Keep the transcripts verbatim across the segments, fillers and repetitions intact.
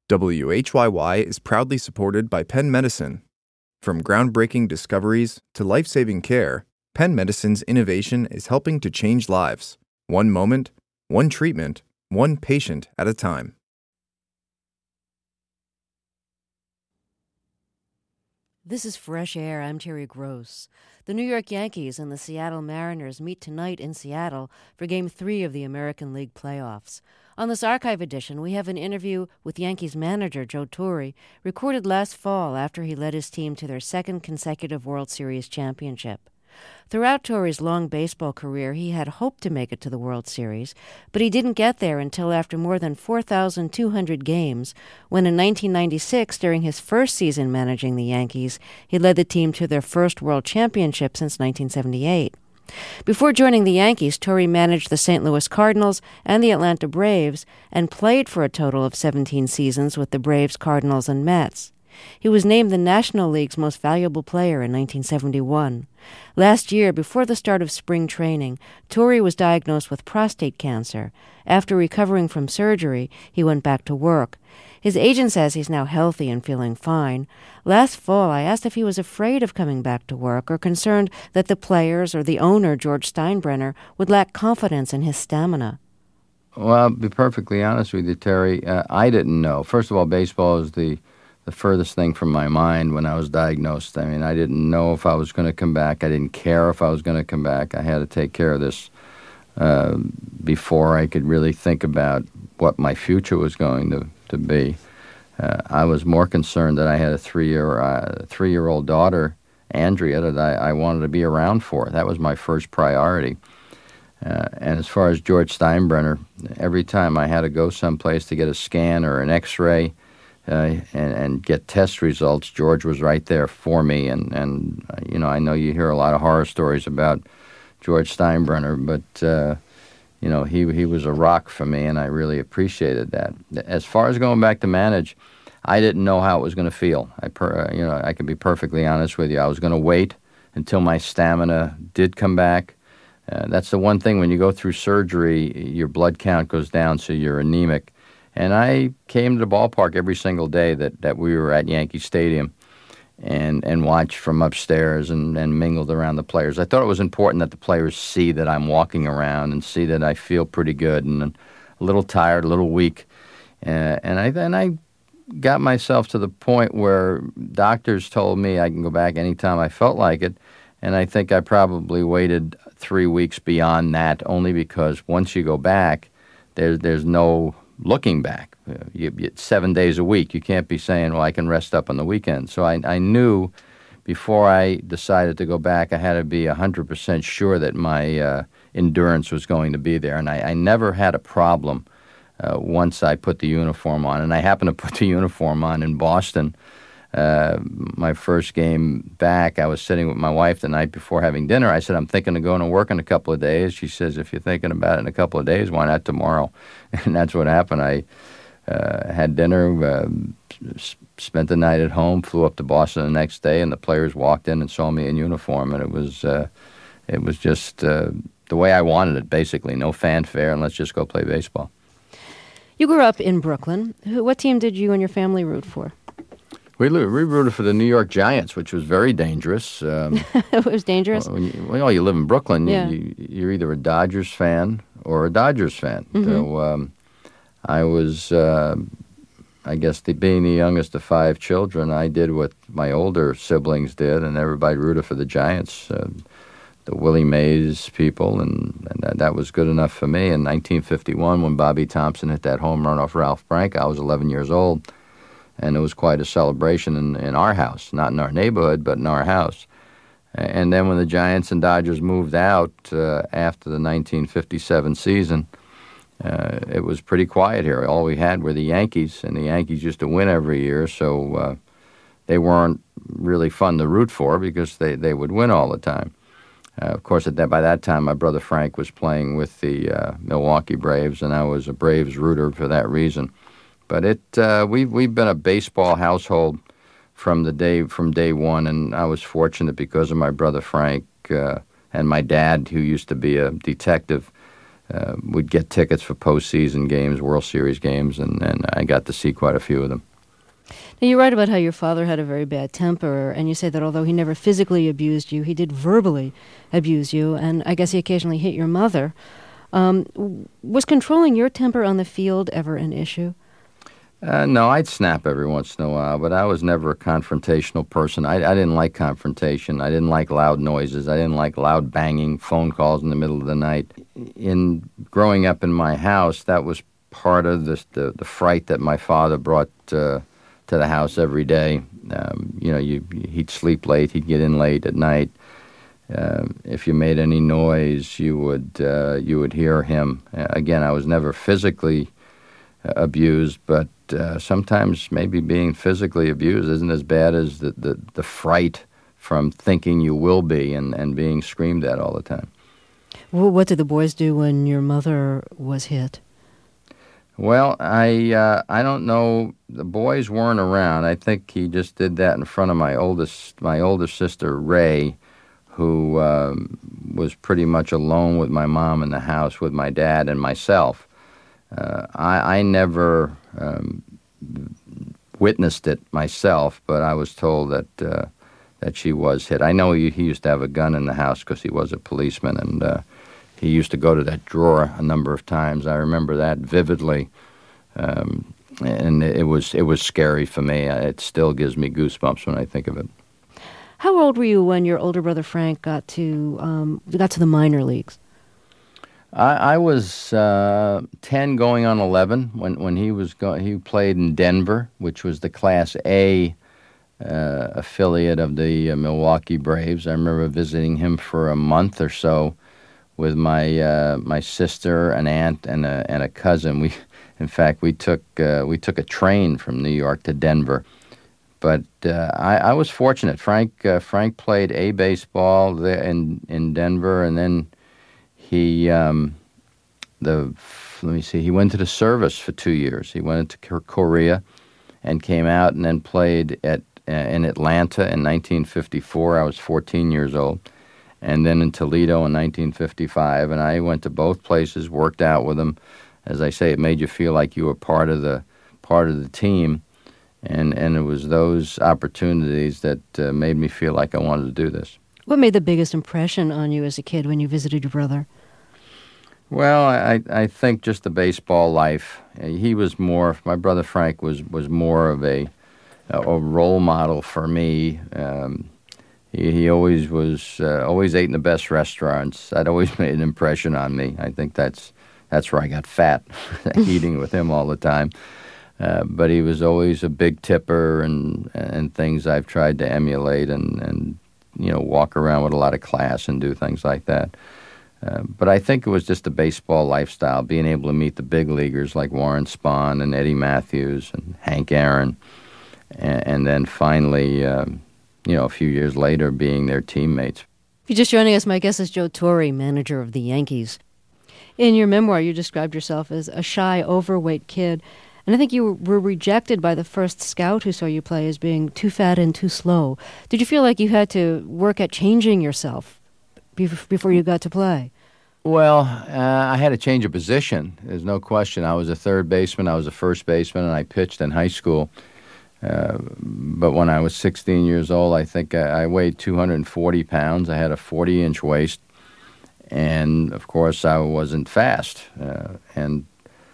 W H Y Y is proudly supported by Penn Medicine. From groundbreaking discoveries to life-saving care, Penn Medicine's innovation is helping to change lives, one moment, one treatment, one patient at a time. This is Fresh Air. I'm Terry Gross. The New York Yankees and the Seattle Mariners meet tonight in Seattle for Game three of the American League playoffs. On this archive edition, we have an interview with Yankees manager Joe Torre, recorded last fall after he led his team to their second consecutive World Series championship. Throughout Torre's long baseball career, he had hoped to make it to the World Series, but he didn't get there until after more than four thousand two hundred games, when in nineteen ninety-six, during his first season managing the Yankees, he led the team to their first World Championship since nineteen seventy-eight. Before joining the Yankees, Torre managed the Saint Louis Cardinals and the Atlanta Braves and played for a total of seventeen seasons with the Braves, Cardinals, and Mets. He was named the National League's most valuable player in nineteen seventy-one. Last year, before the start of spring training, Torre was diagnosed with prostate cancer. After recovering from surgery, he went back to work. His agent says he's now healthy and feeling fine. Last fall, I asked if he was afraid of coming back to work or concerned that the players or the owner, George Steinbrenner, would lack confidence in his stamina. Well, I'll be perfectly honest with you, Terry. Uh, I didn't know. First of all, baseball is the the furthest thing from my mind when I was diagnosed. I mean, I didn't know if I was going to come back. I didn't care if I was going to come back. I had to take care of this uh, before I could really think about what my future was going to, to be. Uh, I was more concerned that I had a three-year, uh, three-year-old daughter, Andrea, that I, I wanted to be around for. That was my first priority. Uh, and as far as George Steinbrenner, every time I had to go someplace to get a scan or an X-ray, Uh, and, and get test results, George was right there for me. And, and uh, you know, I know you hear a lot of horror stories about George Steinbrenner, but, uh, you know, he he was a rock for me, and I really appreciated that. As far as going back to manage, I didn't know how it was going to feel. I per, you know, I can be perfectly honest with you. I was going to wait until my stamina did come back. Uh, that's the one thing, when you go through surgery, your blood count goes down, so you're anemic. And I came to the ballpark every single day that, that we were at Yankee Stadium and, and watched from upstairs and, and mingled around the players. I thought it was important that the players see that I'm walking around and see that I feel pretty good and a little tired, a little weak. Uh, and I and I got myself to the point where doctors told me I can go back anytime I felt like it. And I think I probably waited three weeks beyond that, only because once you go back, there, there's no looking back. You, you, seven days a week. You can't be saying, well, I can rest up on the weekend. So I, I knew before I decided to go back, I had to be one hundred percent sure that my uh, endurance was going to be there. And I, I never had a problem uh, once I put the uniform on. And I happened to put the uniform on in Boston. Uh, my first game back, I was sitting with my wife the night before having dinner. I said, I'm thinking of going to work in a couple of days. She says, if you're thinking about it in a couple of days, why not tomorrow? And that's what happened. I uh, had dinner, uh, s- spent the night at home, flew up to Boston the next day, and the players walked in and saw me in uniform. And it was, uh, it was just uh, the way I wanted it, basically. No fanfare, and let's just go play baseball. You grew up in Brooklyn. Who, what team did you and your family root for? We, we rooted for the New York Giants, which was very dangerous. Um, it was dangerous? Well, you, well, you live in Brooklyn. Yeah. You, you're either a Dodgers fan or a Dodgers fan. Mm-hmm. So um, I was, uh, I guess, the, being the youngest of five children, I did what my older siblings did, and everybody rooted for the Giants, uh, the Willie Mays people, and, and that, that was good enough for me. In nineteen fifty-one, when Bobby Thompson hit that home run off Ralph Branca, I was eleven years old. And it was quite a celebration in, in our house, not in our neighborhood, but in our house. And then when the Giants and Dodgers moved out uh, after the nineteen fifty-seven season, uh, it was pretty quiet here. All we had were the Yankees, and the Yankees used to win every year, so uh, they weren't really fun to root for because they, they would win all the time. Uh, of course, at that, by that time, my brother Frank was playing with the uh, Milwaukee Braves, and I was a Braves rooter for that reason. But it uh, we've we've been a baseball household from the day from day one, and I was fortunate because of my brother Frank uh, and my dad, who used to be a detective. uh, we'd get tickets for postseason games, World Series games, and, and I got to see quite a few of them. Now, you write about how your father had a very bad temper, and you say that although he never physically abused you, he did verbally abuse you, and I guess he occasionally hit your mother. Um, was controlling your temper on the field ever an issue? Uh, no, I'd snap every once in a while, but I was never a confrontational person. I, I didn't like confrontation. I didn't like loud noises. I didn't like loud banging, phone calls in the middle of the night. In growing up in my house, that was part of the the, the fright that my father brought uh, to the house every day. Um, you know, you, he'd sleep late. He'd get in late at night. Uh, if you made any noise, you would uh, you would hear him. Uh, again, I was never physically uh, abused, but uh, sometimes maybe being physically abused isn't as bad as the, the, the fright from thinking you will be and, and being screamed at all the time. Well, what did the boys do when your mother was hit? Well, I uh, I don't know. The boys weren't around. I think he just did that in front of my oldest my older sister Ray, who um, was pretty much alone with my mom in the house with my dad and myself. Uh, I, I never um, witnessed it myself, but I was told that uh, that she was hit. I know he, he used to have a gun in the house because he was a policeman, and uh, he used to go to that drawer a number of times. I remember that vividly, um, and it was it was scary for me. It still gives me goosebumps when I think of it. How old were you when your older brother Frank got to um, got to the minor leagues? I, I was uh, ten, going on eleven when when he was go- he played in Denver, which was the Class A uh, affiliate of the uh, Milwaukee Braves. I remember visiting him for a month or so with my uh, my sister, an aunt, and a and a cousin. We, in fact, we took uh, we took a train from New York to Denver. But uh, I, I was fortunate. Frank uh, Frank played A baseball there in in Denver, and then he um, the let me see. He went to the service for two years. He went to Korea, and came out, and then played at uh, in Atlanta in nineteen fifty-four. I was fourteen years old, and then in Toledo in nineteen fifty-five. And I went to both places, worked out with him. As I say, it made you feel like you were part of the part of the team. And and it was those opportunities that uh, made me feel like I wanted to do this. What made the biggest impression on you as a kid when you visited your brother? Well, I, I think just the baseball life. He was more, my brother Frank was, was more of a a role model for me. Um, he, he always was, uh, always ate in the best restaurants. That always made an impression on me. I think that's that's where I got fat, eating with him all the time. Uh, but he was always a big tipper, and and things I've tried to emulate, and, and you know, walk around with a lot of class and do things like that. Uh, but I think it was just the baseball lifestyle, being able to meet the big leaguers like Warren Spahn and Eddie Matthews and Hank Aaron, and, and then finally, um, you know, a few years later, being their teammates. If you're just joining us, my guest is Joe Torre, manager of the Yankees. In your memoir, you described yourself as a shy, overweight kid. And I think you were rejected by the first scout who saw you play as being too fat and too slow. Did you feel like you had to work at changing yourself before you got to play? Well, uh, I had to change a position. There's no question. I was a third baseman. I was a first baseman, and I pitched in high school. Uh, but when I was sixteen years old, I think I, I weighed two hundred forty pounds. I had a forty-inch waist. And, of course, I wasn't fast. Uh, and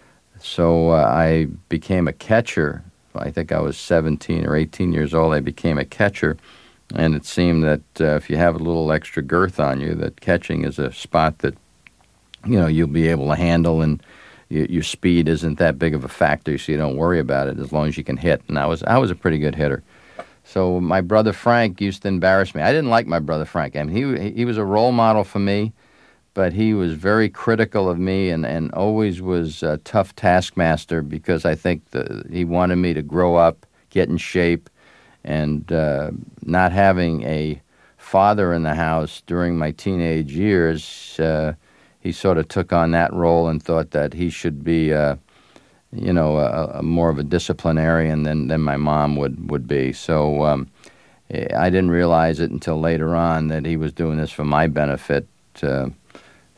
So uh, I became a catcher. I think I was seventeen or eighteen years old. I became a catcher, and it seemed that uh, if you have a little extra girth on you, that catching is a spot that, you know, you'll be able to handle, and you, your speed isn't that big of a factor, so you don't worry about it as long as you can hit. And I was I was a pretty good hitter. So my brother Frank used to embarrass me. I didn't like my brother Frank. I mean, he he was a role model for me, but he was very critical of me, and, and always was a tough taskmaster, because I think the, he wanted me to grow up, get in shape, and uh, not having a father in the house during my teenage years, uh, he sort of took on that role and thought that he should be, uh, you know, a, a more of a disciplinarian than, than my mom would, would be. So um, I didn't realize it until later on that he was doing this for my benefit. Uh,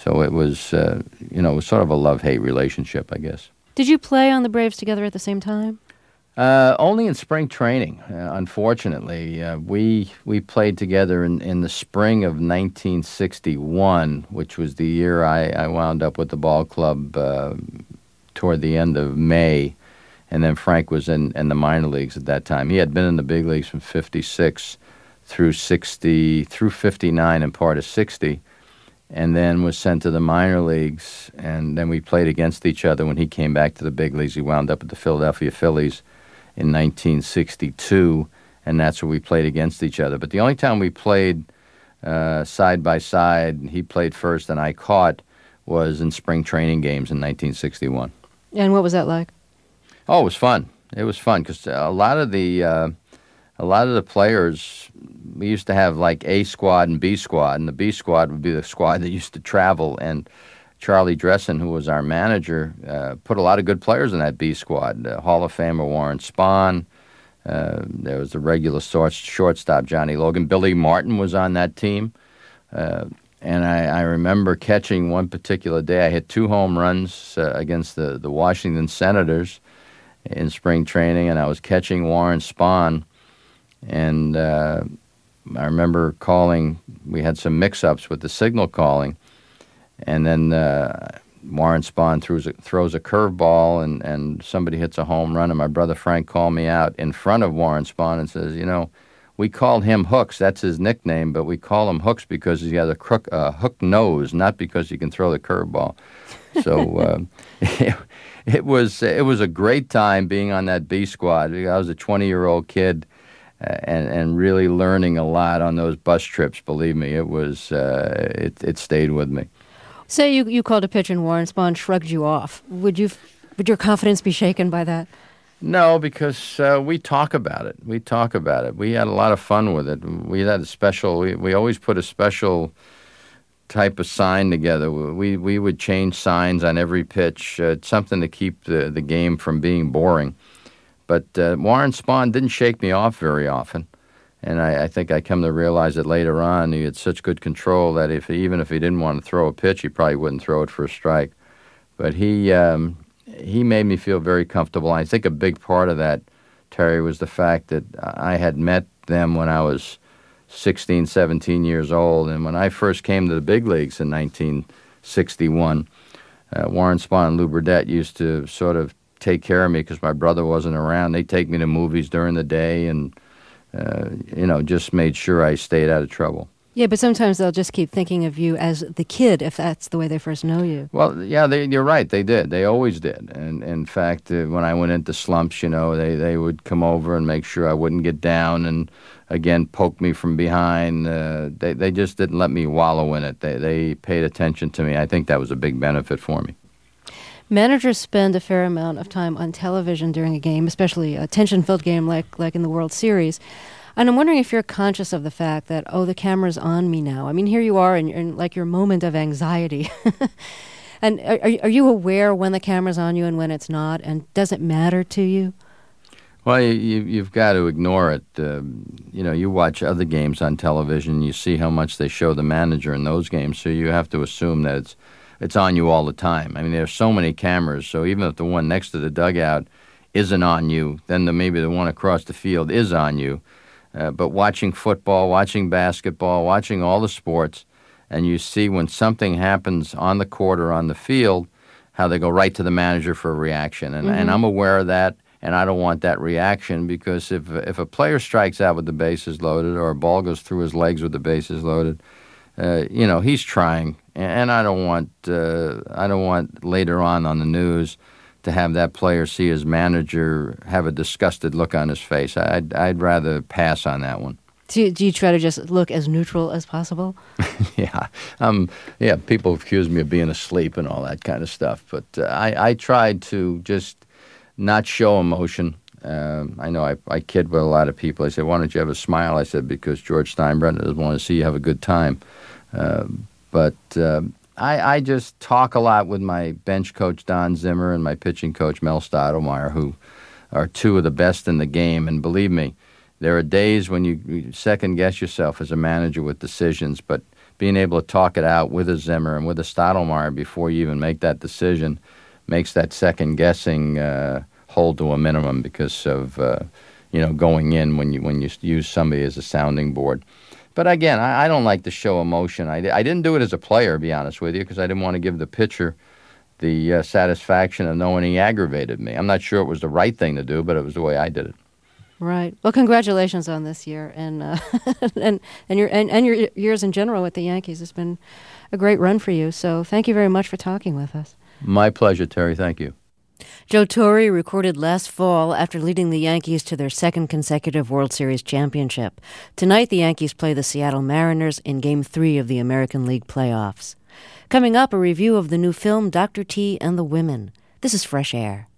So it was, uh, you know, it was sort of a love-hate relationship, I guess. Did you play on the Braves together at the same time? Uh, only in spring training, uh, unfortunately. Uh, we we played together in, in the spring of nineteen sixty-one, which was the year I, I wound up with the ball club uh, toward the end of May. And then Frank was in, in the minor leagues at that time. He had been in the big leagues from fifty-six through sixty, through fifty-nine and part of sixty, and then was sent to the minor leagues. And then we played against each other when he came back to the big leagues. He wound up at the Philadelphia Phillies in nineteen sixty-two, and that's where we played against each other. But the only time we played uh, side by side, he played first and I caught, was in spring training games in nineteen sixty-one. And what was that like? Oh, it was fun. It was fun because a lot of the uh, a lot of the players, we used to have like A squad and B squad, and the B squad would be the squad that used to travel. And Charlie Dressen, who was our manager, uh, put a lot of good players in that B squad. Uh, Hall of Famer Warren Spahn. Uh, there was the regular short, shortstop Johnny Logan. Billy Martin was on that team. Uh, and I, I remember catching one particular day. I hit two home runs uh, against the, the Washington Senators in spring training, and I was catching Warren Spahn. And uh, I remember calling, we had some mix-ups with the signal calling. And then uh, Warren Spahn throws a, throws a curveball, and, and somebody hits a home run. And my brother Frank called me out in front of Warren Spahn and says, you know, we called him Hooks. That's his nickname, but we call him Hooks because he has a crook, uh, hook nose, not because he can throw the curveball. So uh, it, it was it was a great time being on that B squad. I was a twenty-year-old kid. Uh, and, and really learning a lot on those bus trips. Believe me, it was uh, it it stayed with me. Say you, you called a pitch and Warren Spahn shrugged you off. Would you would your confidence be shaken by that? No, because uh, we talk about it. We talk about it. We had a lot of fun with it. We had a special. We, we always put a special type of sign together. We we would change signs on every pitch. Uh, it's something to keep the the game from being boring. But uh, Warren Spahn didn't shake me off very often, and I, I think I come to realize that later on he had such good control that if even if he didn't want to throw a pitch, he probably wouldn't throw it for a strike. But he um, he made me feel very comfortable. I think a big part of that, Terry, was the fact that I had met them when I was sixteen, seventeen years old, and when I first came to the big leagues in nineteen sixty-one, uh, Warren Spahn and Lou Burdett used to sort of take care of me because my brother wasn't around. They'd take me to movies during the day and, uh, you know, just made sure I stayed out of trouble. Yeah, but sometimes they'll just keep thinking of you as the kid if that's the way they first know you. Well, yeah, they, you're right. They did. They always did. And in fact, uh, when I went into slumps, you know, they, they would come over and make sure I wouldn't get down and, again, poke me from behind. Uh, they, they just didn't let me wallow in it. They, they paid attention to me. I think that was a big benefit for me. Managers spend a fair amount of time on television during a game, especially a tension-filled game like like in the World Series. And I'm wondering if you're conscious of the fact that, oh, the camera's on me now. I mean, here you are in, in like your moment of anxiety. And are, are you aware when the camera's on you and when it's not? And does it matter to you? Well, you, you've got to ignore it. Uh, you know, you watch other games on television, you see how much they show the manager in those games, so you have to assume that it's It's on you all the time. I mean, there's so many cameras, so even if the one next to the dugout isn't on you, then the, maybe the one across the field is on you. Uh, but watching football, watching basketball, watching all the sports, and you see when something happens on the court or on the field, how they go right to the manager for a reaction. And, mm-hmm. and I'm aware of that, and I don't want that reaction because if if a player strikes out with the bases loaded or a ball goes through his legs with the bases loaded, uh, you know, he's trying. And I don't want uh, I don't want later on on the news to have that player see his manager have a disgusted look on his face. I'd I'd rather pass on that one. Do you, do you try to just look as neutral as possible? yeah, um, yeah. People accuse me of being asleep and all that kind of stuff, but uh, I I tried to just not show emotion. Um, I know I, I kid with a lot of people. I say, why don't you have a smile? I said, because George Steinbrenner doesn't want to see you have a good time. Uh, but uh, I, I just talk a lot with my bench coach, Don Zimmer, and my pitching coach, Mel Stottlemyre, who are two of the best in the game. And believe me, there are days when you, you second-guess yourself as a manager with decisions, but being able to talk it out with a Zimmer and with a Stottlemyre before you even make that decision makes that second guessing uh, hold to a minimum because of uh, you know going in when you when you use somebody as a sounding board. But again, I, I don't like to show emotion. I, I didn't do it as a player, to be honest with you, because I didn't want to give the pitcher the uh, satisfaction of knowing he aggravated me. I'm not sure it was the right thing to do, but it was the way I did it. Right. Well, congratulations on this year and uh, and and your and, and your years in general with the Yankees. It's been a great run for you. So thank you very much for talking with us. My pleasure, Terry. Thank you. Joe Torre recorded last fall after leading the Yankees to their second consecutive World Series championship. Tonight, the Yankees play the Seattle Mariners in Game three of the American League playoffs. Coming up, a review of the new film Doctor T and the Women. This is Fresh Air.